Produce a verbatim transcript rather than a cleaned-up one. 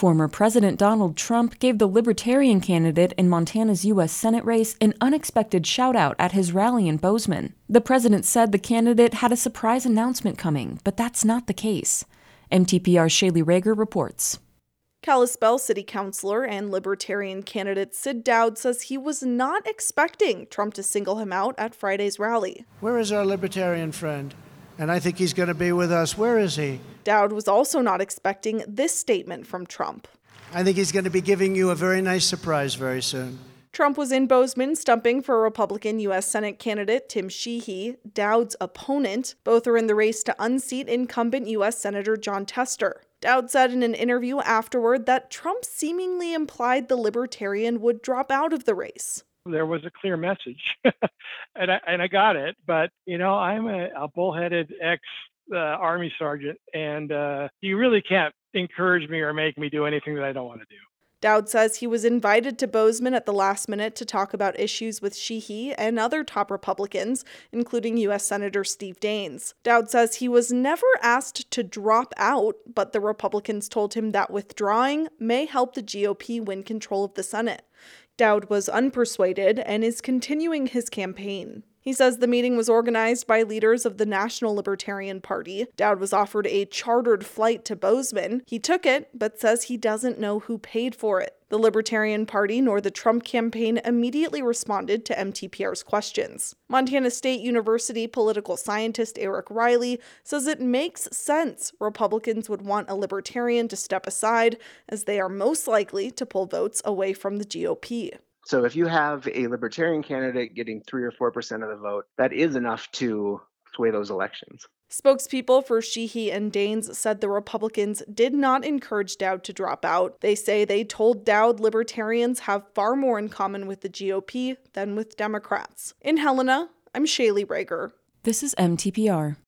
Former President Donald Trump gave the Libertarian candidate in Montana's U S Senate race an unexpected shout-out at his rally in Bozeman. The president said the candidate had a surprise announcement coming, but that's not the case. M T P R's Shaylee Rager reports. Kalispell City Councilor and Libertarian candidate Sid Dowd says he was not expecting Trump to single him out at Friday's rally. Where is our Libertarian friend? And I think he's going to be with us. Where is he? Dowd was also not expecting this statement from Trump. I think he's going to be giving you a very nice surprise very soon. Trump was in Bozeman stumping for Republican U S Senate candidate Tim Sheehy, Dowd's opponent. Both are in the race to unseat incumbent U S Senator Jon Tester. Dowd said in an interview afterward that Trump seemingly implied the Libertarian would drop out of the race. There was a clear message, and, I, and I got it. But, you know, I'm a, a bullheaded ex-Army uh, sergeant, and uh, you really can't encourage me or make me do anything that I don't want to do. Dowd says he was invited to Bozeman at the last minute to talk about issues with Sheehy and other top Republicans, including U S Senator Steve Daines. Dowd says he was never asked to drop out, but the Republicans told him that withdrawing may help the G O P win control of the Senate. Dowd was unpersuaded and is continuing his campaign. He says the meeting was organized by leaders of the National Libertarian Party. Dowd was offered a chartered flight to Bozeman. He took it, but says he doesn't know who paid for it. The Libertarian Party nor the Trump campaign immediately responded to M T P R's questions. Montana State University political scientist Eric Riley says it makes sense Republicans would want a Libertarian to step aside, as they are most likely to pull votes away from the G O P. So if you have a Libertarian candidate getting three or four percent of the vote, that is enough to sway those elections. Spokespeople for Sheehy and Daines said the Republicans did not encourage Dowd to drop out. They say they told Dowd Libertarians have far more in common with the G O P than with Democrats. In Helena, I'm Shaylee Rager. This is M T P R.